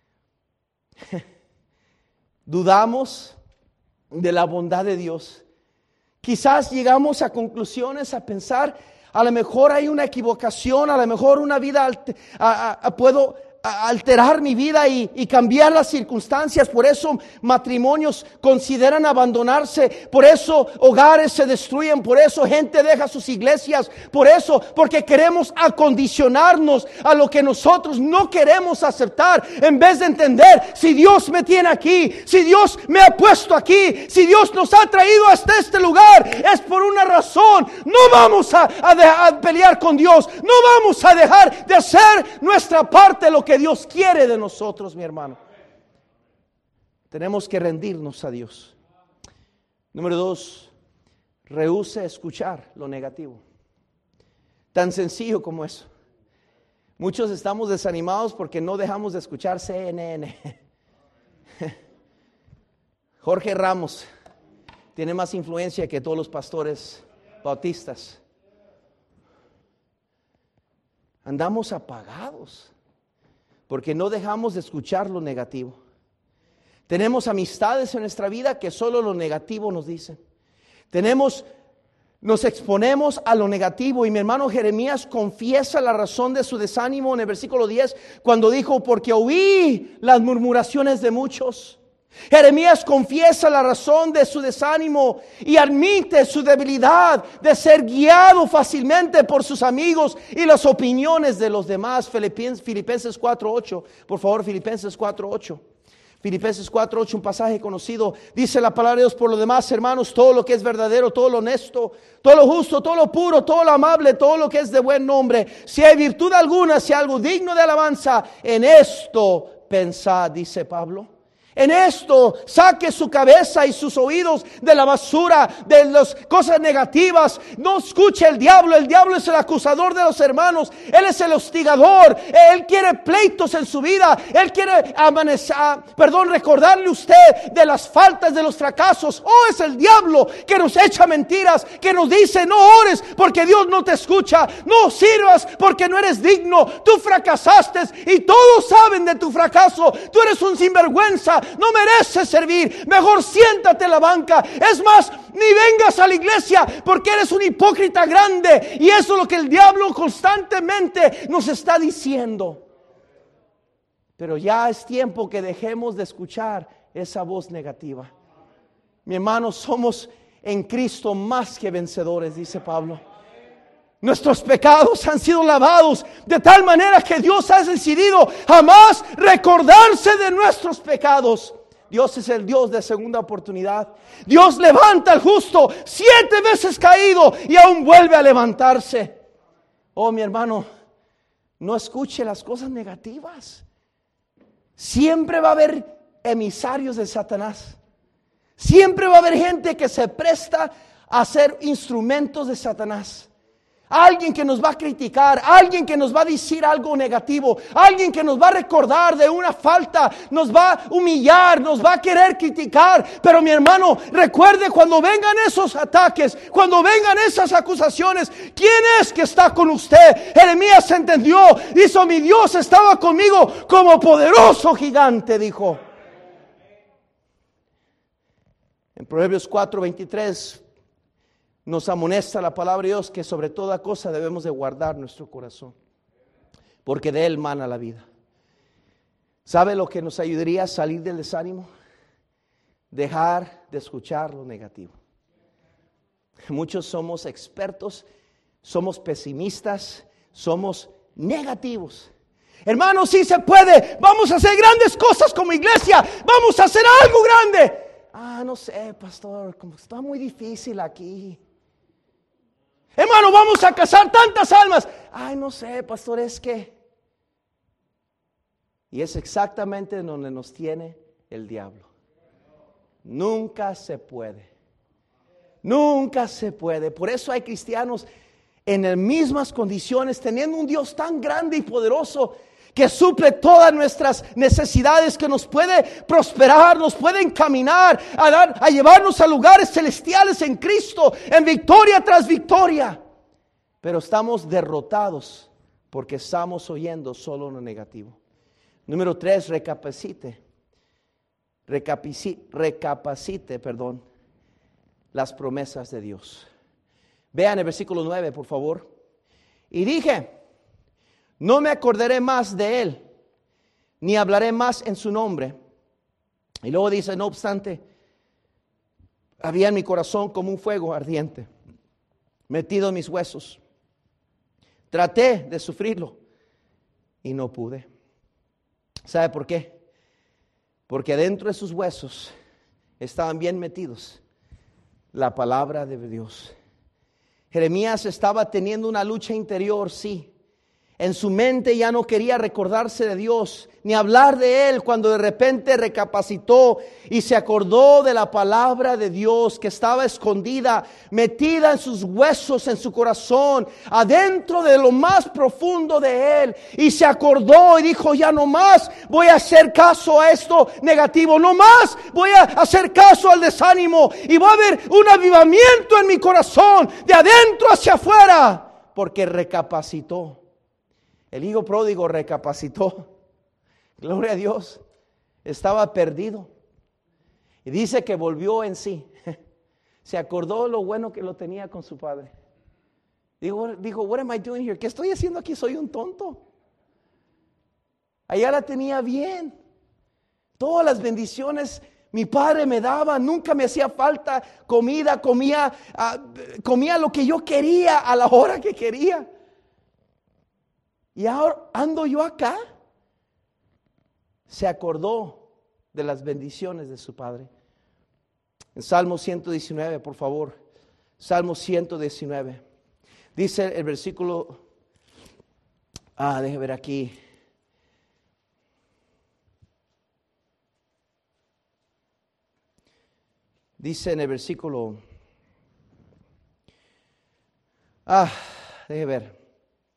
Speaker 1: Dudamos de la bondad de Dios. Quizás llegamos a conclusiones, a pensar, a lo mejor hay una equivocación, a lo mejor una vida, alter, a, a, a, puedo a alterar mi vida y, y cambiar las circunstancias. Por eso matrimonios consideran abandonarse, por eso hogares se destruyen, por eso gente deja sus iglesias, por eso, porque queremos acondicionarnos a lo que nosotros no queremos aceptar, en vez de entender, si Dios me tiene aquí, si Dios me ha puesto aquí, si Dios nos ha traído hasta este lugar, es por una razón. No vamos a, a, de, a pelear con Dios, no vamos a dejar de hacer nuestra parte, lo que Dios quiere de nosotros, mi hermano. Tenemos que rendirnos a Dios. Número dos, rehúse escuchar lo negativo. Tan sencillo como eso. Muchos estamos desanimados porque no dejamos de escuchar C N N. Jorge Ramos tiene más influencia que todos los pastores bautistas. Andamos apagados porque no dejamos de escuchar lo negativo. Tenemos amistades en nuestra vida que solo lo negativo nos dicen. Tenemos, nos exponemos a lo negativo. Y mi hermano Jeremías confiesa la razón de su desánimo en el versículo diez, cuando dijo: porque oí las murmuraciones de muchos. Jeremías confiesa la razón de su desánimo y admite su debilidad de ser guiado fácilmente por sus amigos y las opiniones de los demás. Filipenses cuatro ocho, por favor, Filipenses cuatro ocho. Filipenses cuatro ocho, un pasaje conocido. Dice la palabra de Dios: por lo demás, hermanos, todo lo que es verdadero, todo lo honesto, todo lo justo, todo lo puro, todo lo amable, todo lo que es de buen nombre, si hay virtud alguna, si hay algo digno de alabanza, en esto pensad, dice Pablo. En esto saque su cabeza y sus oídos de la basura, de las cosas negativas. No escuche el diablo. El diablo es el acusador de los hermanos. Él es el hostigador. Él quiere pleitos en su vida. Él quiere amanecer, perdón, recordarle a usted de las faltas, de los fracasos. Oh, es el diablo que nos echa mentiras, que nos dice: no ores porque Dios no te escucha. No sirvas porque no eres digno. Tú fracasaste y todos saben de tu fracaso. Tú eres un sinvergüenza. No mereces servir, mejor siéntate en la banca. Es más, ni vengas a la iglesia porque eres un hipócrita grande. Y eso es lo que el diablo constantemente nos está diciendo. Pero ya es tiempo que dejemos de escuchar esa voz negativa. Mi hermano, somos en Cristo más que vencedores, dice Pablo. Nuestros pecados han sido lavados de tal manera que Dios ha decidido jamás recordarse de nuestros pecados. Dios es el Dios de segunda oportunidad. Dios levanta al justo siete veces caído y aún vuelve a levantarse. Oh, mi hermano, no escuche las cosas negativas. Siempre va a haber emisarios de Satanás. Siempre va a haber gente que se presta a ser instrumentos de Satanás. Alguien que nos va a criticar, alguien que nos va a decir algo negativo, alguien que nos va a recordar de una falta, nos va a humillar, nos va a querer criticar. Pero mi hermano, recuerde, cuando vengan esos ataques, cuando vengan esas acusaciones, ¿quién es que está con usted? Jeremías entendió, dijo: mi Dios estaba conmigo como poderoso gigante, dijo. En Proverbios cuatro veintitrés nos amonesta la palabra de Dios que sobre toda cosa debemos de guardar nuestro corazón, porque de él mana la vida. ¿Sabe lo que nos ayudaría a salir del desánimo? Dejar de escuchar lo negativo. Muchos somos expertos, somos pesimistas, somos negativos. Hermanos, sí se puede. Vamos a hacer grandes cosas como iglesia. Vamos a hacer algo grande. Ah, no sé, pastor, como está muy difícil aquí. Hermano, vamos a cazar tantas almas. Ay, no sé, pastor, es que... Y es exactamente donde nos tiene el diablo. Nunca se puede. Nunca se puede. Por eso hay cristianos en las mismas condiciones, teniendo un Dios tan grande y poderoso que suple todas nuestras necesidades, que nos puede prosperar, nos puede encaminar a, dar, a llevarnos a lugares celestiales en Cristo, en victoria tras victoria. Pero estamos derrotados porque estamos oyendo solo lo negativo. Número tres, recapacite. Recapacite, recapacite, perdón, las promesas de Dios. Vean el versículo nueve, por favor. Y dije: no me acordaré más de él, ni hablaré más en su nombre. Y luego dice: no obstante, había en mi corazón como un fuego ardiente, metido en mis huesos. Traté de sufrirlo y no pude. ¿Sabe por qué? Porque dentro de sus huesos estaban bien metidos la palabra de Dios. Jeremías estaba teniendo una lucha interior, sí. En su mente ya no quería recordarse de Dios, ni hablar de Él, cuando de repente recapacitó y se acordó de la palabra de Dios que estaba escondida, metida en sus huesos, en su corazón, adentro de lo más profundo de Él. Y se acordó y dijo, ya no más voy a hacer caso a esto negativo, no más voy a hacer caso al desánimo. Y va a haber un avivamiento en mi corazón, de adentro hacia afuera, porque recapacitó. El hijo pródigo recapacitó. Gloria a Dios. Estaba perdido. Y dice que volvió en sí. Se acordó lo bueno que lo tenía con su padre. Dijo, dijo, what am I doing here? ¿Qué estoy haciendo aquí? Soy un tonto. Allá la tenía bien. Todas las bendiciones mi padre me daba. Nunca me hacía falta comida. Comía, uh, comía lo que yo quería a la hora que quería. Y ahora ando yo acá. Se acordó de las bendiciones de su padre. En Salmo ciento diecinueve, por favor. Salmo ciento diecinueve. Dice el versículo. Ah, déjeme ver aquí. Dice en el versículo. Ah, déjeme ver.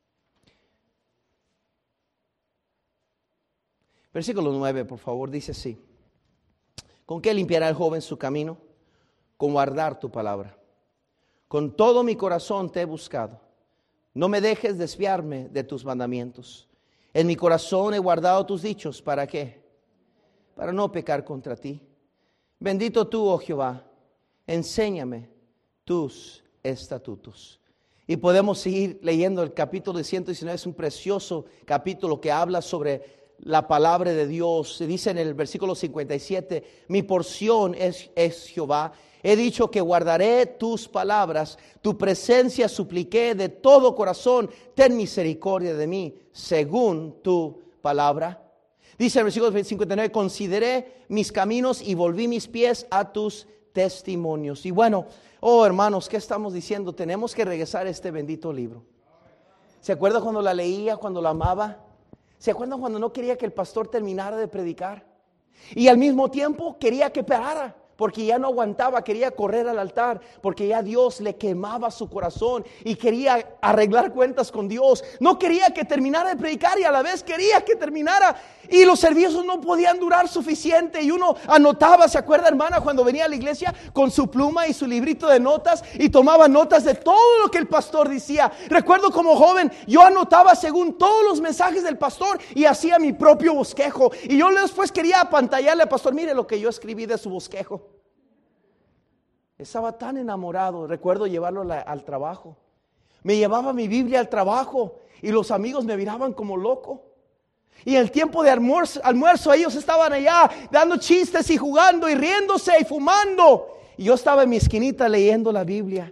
Speaker 1: Versículo nueve, por favor, dice así. ¿Con qué limpiará el joven su camino? Con guardar tu palabra. Con todo mi corazón te he buscado. No me dejes desviarme de tus mandamientos. En mi corazón he guardado tus dichos. ¿Para qué? Para no pecar contra ti. Bendito tú, oh Jehová. Enséñame tus estatutos. Y podemos seguir leyendo el capítulo de ciento diecinueve. Es un precioso capítulo que habla sobre la palabra de Dios. Se dice en el versículo cincuenta y siete, mi porción es, es Jehová. He dicho que guardaré tus palabras, tu presencia supliqué de todo corazón. Ten misericordia de mí, según tu palabra. Dice el versículo cincuenta y nueve, consideré mis caminos y volví mis pies a tus testimonios. Y bueno, oh hermanos, ¿qué estamos diciendo? Tenemos que regresar a este bendito libro. ¿Se acuerda cuando la leía, cuando la amaba? ¿Se acuerdan cuando no quería que el pastor terminara de predicar? Y al mismo tiempo quería que parara, porque ya no aguantaba, quería correr al altar, porque ya Dios le quemaba su corazón y quería arreglar cuentas con Dios. No quería que terminara de predicar y a la vez quería que terminara. Y los servicios no podían durar suficiente y uno anotaba, ¿se acuerda, hermana, cuando venía a la iglesia con su pluma y su librito de notas y tomaba notas de todo lo que el pastor decía? Recuerdo como joven, yo anotaba según todos los mensajes del pastor y hacía mi propio bosquejo. Y yo después quería apantallarle al pastor, mire lo que yo escribí de su bosquejo. Estaba tan enamorado. Recuerdo llevarlo la, al trabajo. Me llevaba mi Biblia al trabajo y los amigos me miraban como loco. Y en el tiempo de almuerzo, almuerzo ellos estaban allá dando chistes y jugando y riéndose y fumando. Y yo estaba en mi esquinita leyendo la Biblia.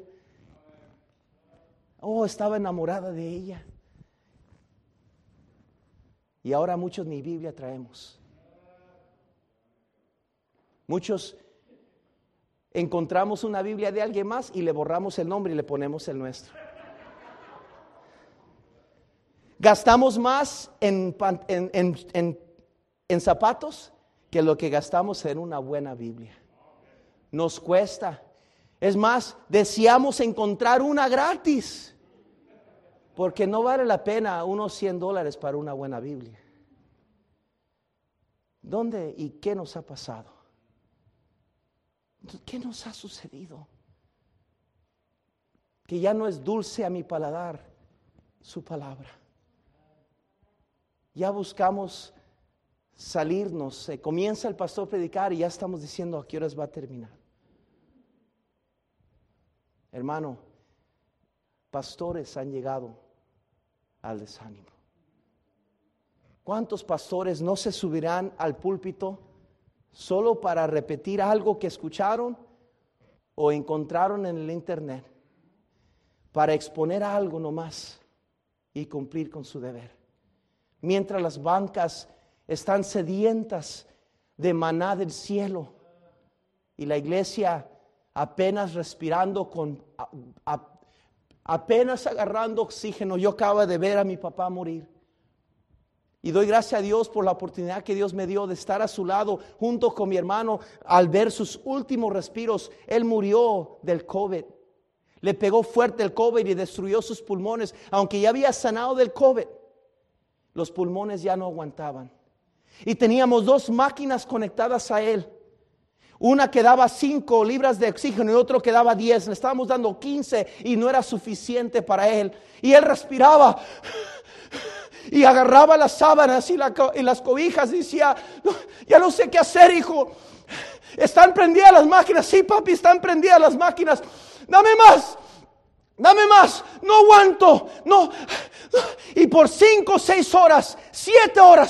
Speaker 1: Oh, estaba enamorada de ella. Y ahora muchos ni Biblia traemos. Muchos encontramos una Biblia de alguien más y le borramos el nombre y le ponemos el nuestro. Gastamos más en, en, en, en, en zapatos que lo que gastamos en una buena Biblia. Nos cuesta. Es más, deseamos encontrar una gratis, porque no vale la pena unos cien dólares para una buena Biblia. ¿Dónde y qué nos ha pasado? ¿Qué nos ha sucedido? Que ya no es dulce a mi paladar su palabra. Ya buscamos salirnos. Se comienza el pastor a predicar y ya estamos diciendo a qué horas va a terminar. Hermano, pastores han llegado al desánimo. ¿Cuántos pastores no se subirán al púlpito solo para repetir algo que escucharon o encontraron en el internet, para exponer algo nomás y cumplir con su deber? Mientras las bancas están sedientas de maná del cielo y la iglesia apenas respirando con a, a,
Speaker 2: apenas agarrando oxígeno. Yo acabo de ver a mi papá morir. Y doy gracias a Dios por la oportunidad que Dios me dio de estar a su lado junto con mi hermano al ver sus últimos respiros. Él murió del COVID. Le pegó fuerte el COVID y destruyó sus pulmones. Aunque ya había sanado del COVID, los pulmones ya no aguantaban. Y teníamos dos máquinas conectadas a él. Una que daba cinco libras de oxígeno y otro que daba diez. Le estábamos dando quince y no era suficiente para él. Y él respiraba y agarraba las sábanas y, la, y las cobijas y decía, ya no sé qué hacer, hijo. Están prendidas las máquinas. Sí, papi, están prendidas las máquinas. Dame más. Dame más, no aguanto, no. Y por cinco, seis horas, siete horas,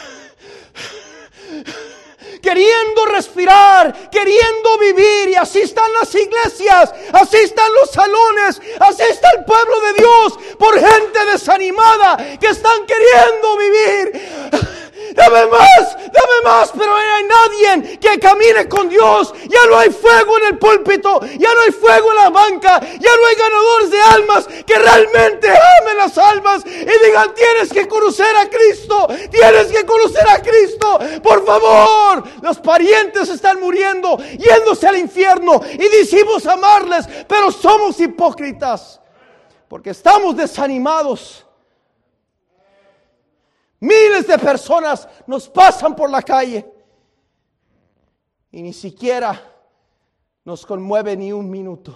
Speaker 2: queriendo respirar, queriendo vivir. Y así están las iglesias, así están los salones, así está el pueblo de Dios, por gente desanimada que están queriendo vivir. Dame más, dame más, pero no hay nadie que camine con Dios. Ya no hay fuego en el púlpito, ya no hay fuego en la banca, ya no hay ganadores de almas que realmente amen las almas y digan, tienes que conocer a Cristo, tienes que conocer a Cristo. Por favor, los parientes están muriendo, yéndose al infierno y decimos amarles, pero somos hipócritas porque estamos desanimados. Miles de personas nos pasan por la calle y ni siquiera nos conmueve ni un minuto.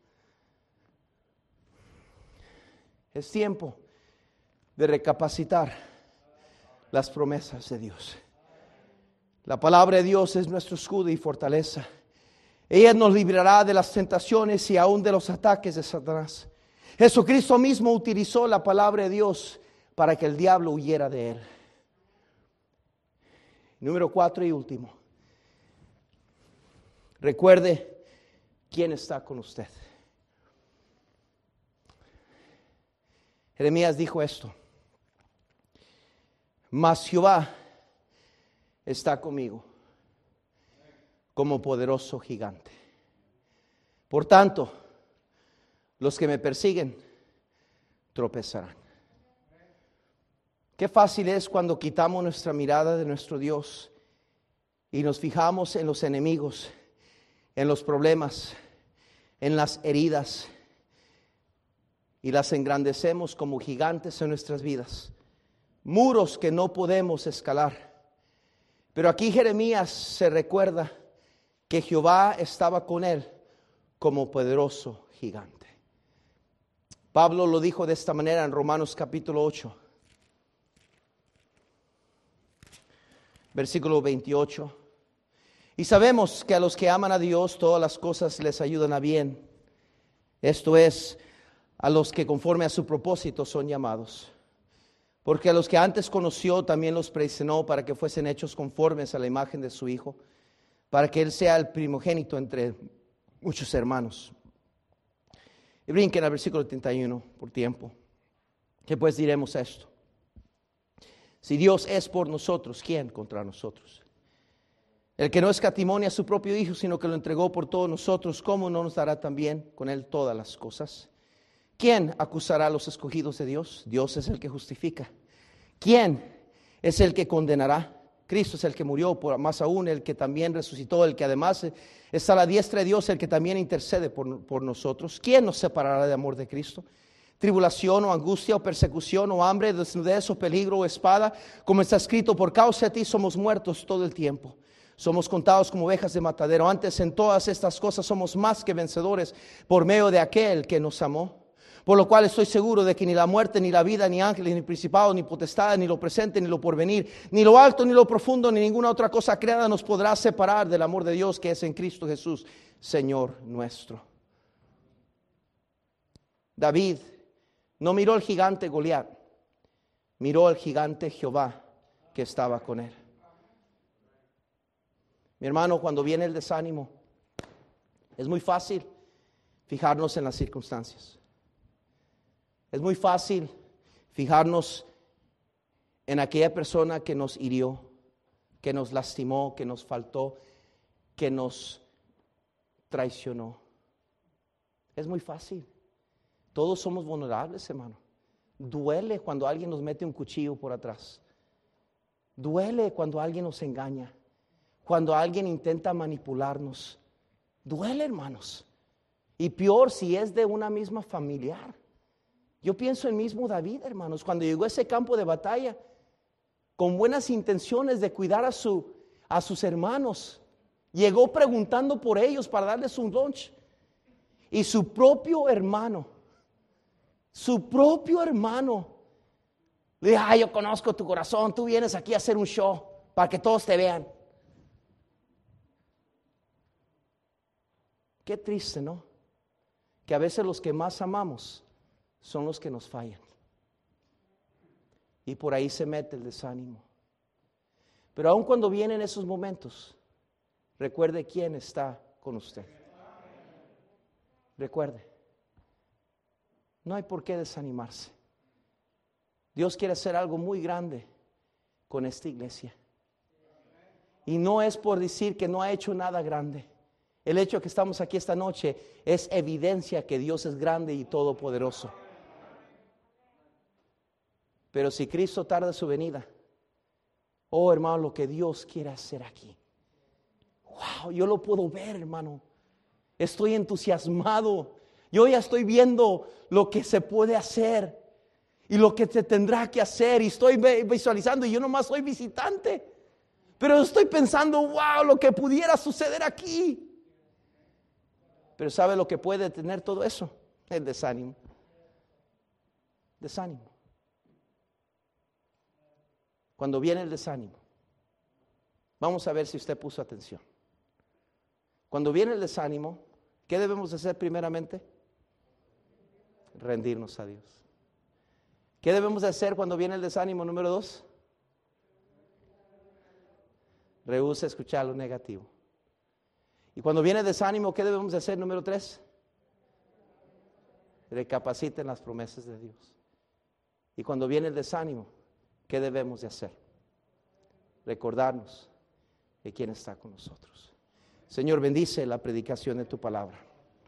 Speaker 2: Es tiempo de recapacitar las promesas de Dios. La palabra de Dios es nuestro escudo y fortaleza. Ella nos librará de las tentaciones y aún de los ataques de Satanás. Jesucristo mismo utilizó la palabra de Dios para que el diablo huyera de él. Número cuatro y último. Recuerde quién está con usted. Jeremías dijo esto: mas Jehová está conmigo como poderoso gigante. Por tanto, los que me persiguen tropezarán. Qué fácil es cuando quitamos nuestra mirada de nuestro Dios y nos fijamos en los enemigos, en los problemas, en las heridas y las engrandecemos como gigantes en nuestras vidas, muros que no podemos escalar. Pero aquí Jeremías se recuerda que Jehová estaba con él como poderoso gigante. Pablo lo dijo de esta manera en Romanos capítulo ocho. Versículo veintiocho. Y sabemos que a los que aman a Dios todas las cosas les ayudan a bien. Esto es, a los que conforme a su propósito son llamados. Porque a los que antes conoció también los predestinó para que fuesen hechos conformes a la imagen de su Hijo, para que Él sea el primogénito entre muchos hermanos. Y brinquen al versículo treinta y uno por tiempo. ¿Qué pues diremos a esto? Si Dios es por nosotros, ¿quién contra nosotros? El que no escatimó a su propio Hijo, sino que lo entregó por todos nosotros, ¿cómo no nos dará también con Él todas las cosas? ¿Quién acusará a los escogidos de Dios? Dios es el que justifica. ¿Quién es el que condenará? Cristo es el que murió, por más aún el que también resucitó, el que además está a la diestra de Dios, el que también intercede por, por nosotros. ¿Quién nos separará del amor de Cristo? Tribulación o angustia o persecución o hambre, desnudez o peligro o espada, como está escrito, por causa de ti somos muertos todo el tiempo. Somos contados como ovejas de matadero. Antes en todas estas cosas somos más que vencedores por medio de aquel que nos amó. Por lo cual estoy seguro de que ni la muerte, ni la vida, ni ángeles, ni principados, ni potestades, ni lo presente, ni lo porvenir, ni lo alto, ni lo profundo, ni ninguna otra cosa creada nos podrá separar del amor de Dios que es en Cristo Jesús, Señor nuestro. David no miró al gigante Goliat, miró al gigante Jehová que estaba con él. Mi hermano, cuando viene el desánimo, es muy fácil fijarnos en las circunstancias. Es muy fácil fijarnos en aquella persona que nos hirió, que nos lastimó, que nos faltó, que nos traicionó. Es muy fácil Todos somos vulnerables, hermano. Duele cuando alguien nos mete un cuchillo por atrás. Duele cuando alguien nos engaña. Cuando alguien intenta manipularnos. Duele, hermanos. Y peor si es de una misma familiar. Yo pienso en mismo David, hermanos, cuando llegó a ese campo de batalla, con buenas intenciones de cuidar a, su, a sus hermanos, llegó preguntando por ellos para darles un lunch. Y su propio hermano, su propio hermano, le dijo: ay, yo conozco tu corazón, tú vienes aquí a hacer un show para que todos te vean. Qué triste, ¿no? Que a veces los que más amamos son los que nos fallan. Y por ahí se mete el desánimo. Pero aun cuando vienen esos momentos, recuerde quién está con usted. Recuerde, no hay por qué desanimarse. Dios quiere hacer algo muy grande con esta iglesia. Y no es por decir que no ha hecho nada grande. El hecho de que estamos aquí esta noche es evidencia que Dios es grande y todopoderoso. Pero si Cristo tarda su venida, oh hermano, lo que Dios quiere hacer aquí. Wow, yo lo puedo ver, hermano. Estoy entusiasmado. Yo ya estoy viendo lo que se puede hacer y lo que se tendrá que hacer. Y estoy visualizando, y yo nomás soy visitante. Pero estoy pensando, wow, lo que pudiera suceder aquí. Pero ¿sabe lo que puede tener todo eso? El desánimo. Desánimo. Cuando viene el desánimo, vamos a ver si usted puso atención. Cuando viene el desánimo, ¿qué debemos hacer primeramente? Rendirnos a Dios. ¿Qué debemos hacer cuando viene el desánimo? Número dos, rehúsa escuchar lo negativo. Y cuando viene el desánimo, ¿qué debemos hacer? Número tres, recapaciten las promesas de Dios. Y cuando viene el desánimo, ¿qué debemos de hacer? Recordarnos de quién está con nosotros. Señor, bendice la predicación de tu palabra.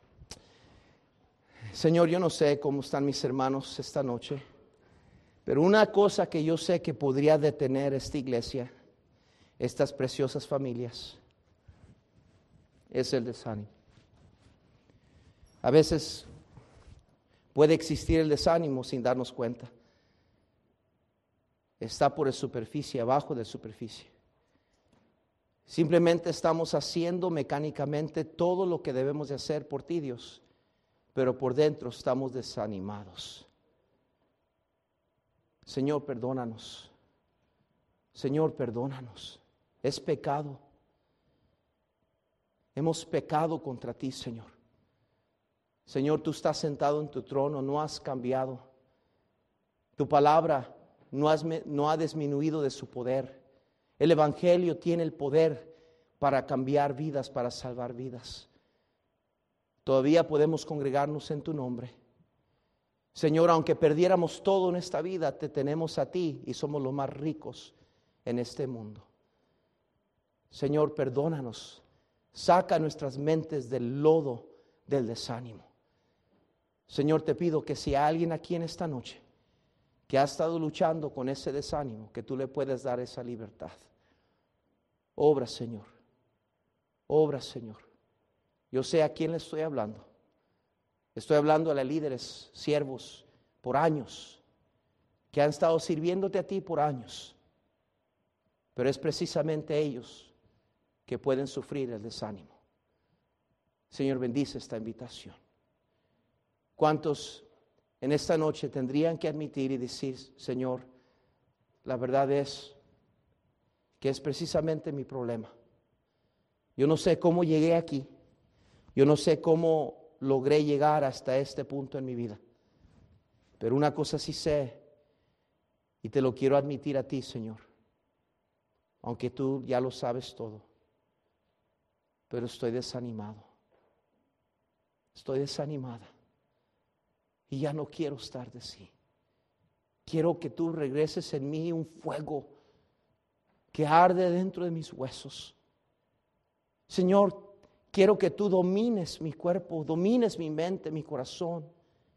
Speaker 2: Señor, yo no sé cómo están mis hermanos esta noche, pero una cosa que yo sé que podría detener esta iglesia, estas preciosas familias, es el desánimo. A veces puede existir el desánimo sin darnos cuenta. Está por la superficie, abajo de la superficie. Simplemente estamos haciendo mecánicamente todo lo que debemos de hacer por ti, Dios, pero por dentro estamos desanimados. Señor, perdónanos. Señor, perdónanos. Es pecado. Hemos pecado contra ti, Señor. Señor, tú estás sentado en tu trono, no has cambiado. Tu palabra no, has, no ha disminuido de su poder. El Evangelio tiene el poder para cambiar vidas, para salvar vidas. Todavía podemos congregarnos en tu nombre. Señor, aunque perdiéramos todo en esta vida, te tenemos a ti y somos los más ricos en este mundo. Señor, perdónanos. Saca nuestras mentes del lodo del desánimo. Señor, te pido que si hay alguien aquí en esta noche que ha estado luchando con ese desánimo, que tú le puedas dar esa libertad. Obra, Señor. Obra, Señor. Yo sé a quién le estoy hablando. Estoy hablando a los líderes, siervos, por años, que han estado sirviéndote a ti por años. Pero es precisamente ellos que pueden sufrir el desánimo. Señor, bendice esta invitación. ¿Cuántos en esta noche tendrían que admitir y decir, Señor, la verdad es que es precisamente mi problema? Yo no sé cómo llegué aquí. Yo no sé cómo logré llegar hasta este punto en mi vida. Pero una cosa sí sé, y te lo quiero admitir a ti, Señor, aunque tú ya lo sabes todo. Pero estoy desanimado. Estoy desanimada. Y ya no quiero estar de sí. Quiero que tú regreses en mí un fuego que arde dentro de mis huesos. Señor, quiero que tú domines mi cuerpo, domines mi mente, mi corazón.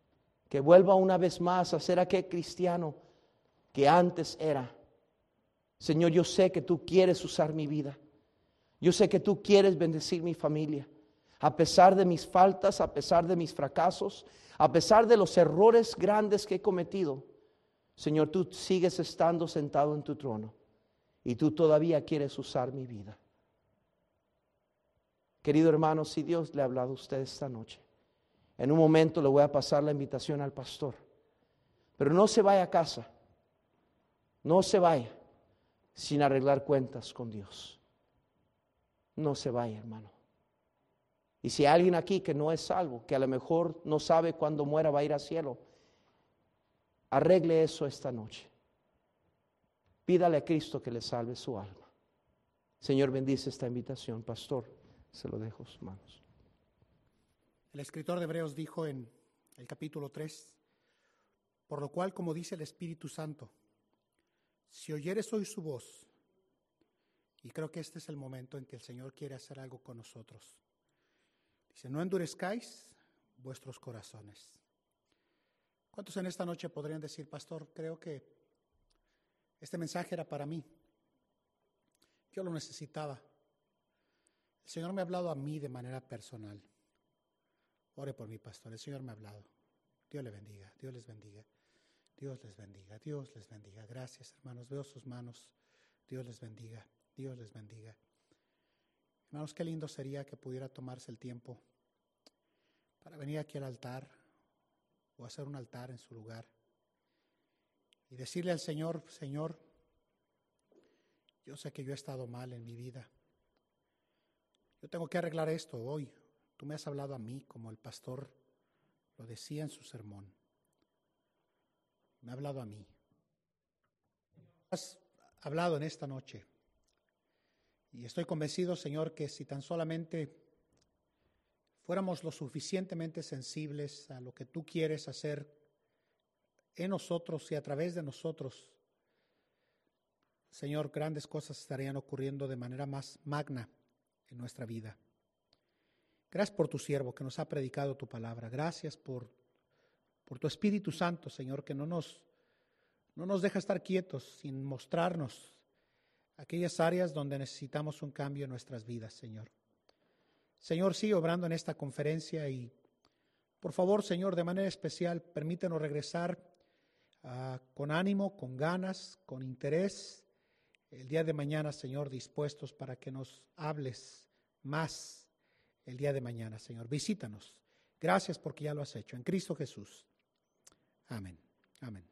Speaker 2: que vuelva una vez más a ser aquel cristiano que antes era. Señor, yo sé que tú quieres usar mi vida. Yo sé que tú quieres bendecir mi familia. A pesar de mis faltas, a pesar de mis fracasos, a pesar de los errores grandes que he cometido, Señor, tú sigues estando sentado en tu trono y tú todavía quieres usar mi vida. Querido hermano, si Dios le ha hablado a usted esta noche, en un momento le voy a pasar la invitación al pastor. Pero no se vaya a casa, no se vaya sin arreglar cuentas con Dios. No se vaya, hermano. Y si hay alguien aquí que no es salvo, que a lo mejor no sabe cuándo muera va a ir al cielo, arregle eso esta noche. Pídale a Cristo que le salve su alma. Señor, bendice esta invitación. Pastor, se lo dejo en sus manos.
Speaker 3: El escritor de Hebreos dijo en el capítulo tres, por lo cual, como dice el Espíritu Santo, si oyeres hoy su voz, y creo que este es el momento en que el Señor quiere hacer algo con nosotros. Dice, no endurezcáis vuestros corazones. ¿Cuántos en esta noche podrían decir, pastor, creo que este mensaje era para mí? Yo lo necesitaba. El Señor me ha hablado a mí de manera personal. Ore por mí, pastor. El Señor me ha hablado. Dios le bendiga, Dios les bendiga. Dios les bendiga, Dios les bendiga. Gracias, hermanos. Veo sus manos. Dios les bendiga, Dios les bendiga. Hermanos, qué lindo sería que pudiera tomarse el tiempo para venir aquí al altar o hacer un altar en su lugar y decirle al Señor, Señor, yo sé que yo he estado mal en mi vida. Yo tengo que arreglar esto hoy. Tú me has hablado a mí como el pastor lo decía en su sermón. Me ha hablado a mí. Has hablado en esta noche. Y estoy convencido, Señor, que si tan solamente fuéramos lo suficientemente sensibles a lo que tú quieres hacer en nosotros y a través de nosotros, Señor, grandes cosas estarían ocurriendo de manera más magna en nuestra vida. Gracias por tu siervo que nos ha predicado tu palabra. Gracias por, por tu Espíritu Santo, Señor, que no nos, no nos deja estar quietos sin mostrarnos aquellas áreas donde necesitamos un cambio en nuestras vidas, Señor. Señor, sigue obrando en esta conferencia y, por favor, Señor, de manera especial, permítenos regresar uh, con ánimo, con ganas, con interés, el día de mañana, Señor, dispuestos para que nos hables más el día de mañana, Señor. Visítanos. Gracias porque ya lo has hecho. En Cristo Jesús. Amén. Amén.